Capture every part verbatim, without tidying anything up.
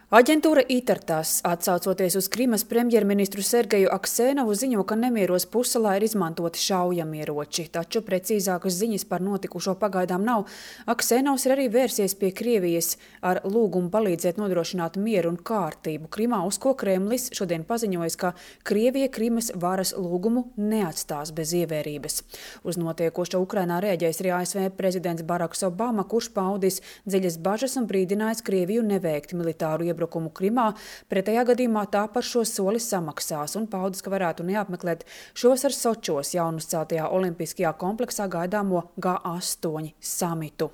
Aģentūra ITAR-TASS, atsaucoties uz Krimas premjerministru Sergeju Aksenovu, ziņo, ka nemieros pussalā ir izmantoti šaujamieroči, taču precīzākas ziņas par notikušo pagaidām nav. Aksenovs ir arī vērsies pie Krievijas ar lūgumu palīdzēt nodrošināt mieru un kārtību Krimā, uz ko Kremlis šodien paziņojas, ka Krievija Krimas varas lūgumu neatstās bez ievērības. Uz notiekošo Ukrainā reaģēs arī A S V prezidents Baraks Obama, kurš paudis dziļas bažas un brīdinājis Krieviju neveikt militāru iebrukumu. Iebrukumu Krimā, pretējā gadījumā tā par šo soli samaksās un paudis, ka varētu neapmeklēt šovasar Sočos jaunuzceltajā olimpiskajā kompleksā gaidāmo G astoņi samitu.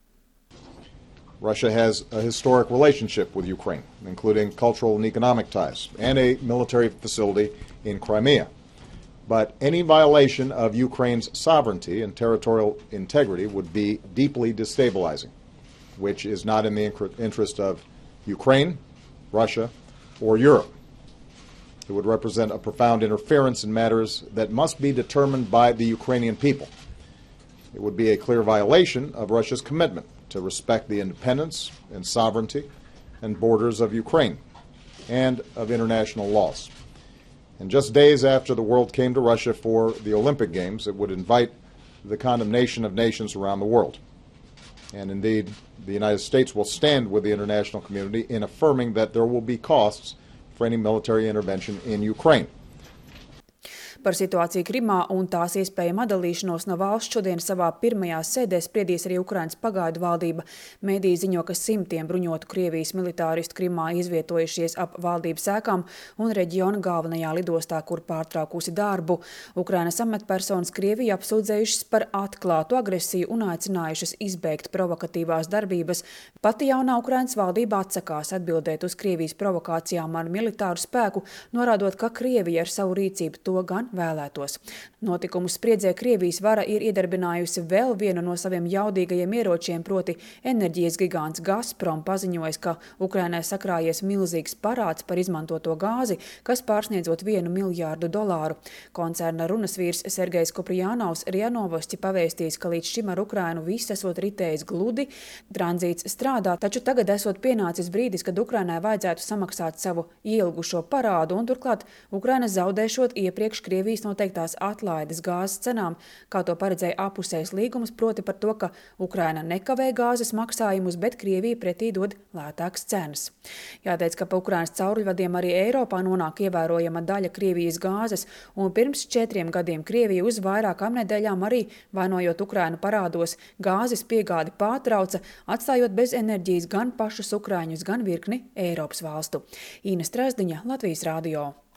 Russia has a historic relationship with Ukraine, including cultural and economic ties, and a military facility in Crimea. But any violation of Ukraine's sovereignty and territorial integrity would be deeply destabilizing, which is not in the interest of Ukraine, Russia, or Europe. It would represent a profound interference in matters that must be determined by the Ukrainian people. It would be a clear violation of Russia's commitment to respect the independence and sovereignty and borders of Ukraine and of international laws. And just days after the world came to Russia for the Olympic Games, it would invite the condemnation of nations around the world. And indeed, the United States will stand with the international community in affirming that there will be costs for any military intervention in Ukraine. Par situāciju Krimā un tās iespējamu atdalīšanos no valsts šodien savā pirmajā sēdē spriedīs arī Ukrainas pagaidu valdība. Mēdī ziņo, ka simtiem bruņotu Krievijas militāristu Krimā izvietojušies ap valdības ēkām un reģiona galvenajā lidostā, kur pārtraukusi darbu. Ukrainas amatpersonas Krieviju apsūdzējušas par atklātu agresiju un aicinājušas izbeigt provokatīvās darbības. Pati jaunā Ukrainas valdība atsakās atbildēt uz Krievijas provokācijām ar militāru spēku, norādot, ka Krievija ar savu rīcību to gan vēlētos. Notikumu spriedzē Krievijas vara ir iedarbinājusi vēl vienu no saviem jaudīgajiem ieročiem, proti enerģijas gigants Gazprom paziņojas, ka Ukrainai sakrājies milzīgs parāds par izmantoto gāzi, kas pārsniedzot vienu miljārdu dolāru. Koncerna runasvīrs Sergejs Kuprjanovs RIA Novosti pavēstījis, ka līdz šim ar Ukrainu viss esot ritējis gludi, tranzīts strādā, taču tagad esot pienācis brīdis, kad Ukrainai vajadzētu samaksāt savu ielgušo parādu un turklāt Ukraina zaudēšot iepriekš Krievijas noteiktās atlaides gāzes cenām, kā to paredzēja apusējs līgums, proti par to, ka Ukraina nekavē gāzes maksājumus, bet Krievija pretī dod lētākas cenas. Jāteic, ka pa Ukrainas cauruļvadiem arī Eiropā nonāk ievērojama daļa Krievijas gāzes, un pirms četriem gadiem Krievija uz vairākām nedēļām arī, vainojot Ukrainu parādos, gāzes piegādi pārtrauca, atstājot bez enerģijas gan pašus ukraiņus, gan virkni Eiropas valstu. Īna Strasdiņa, Latvijas radio.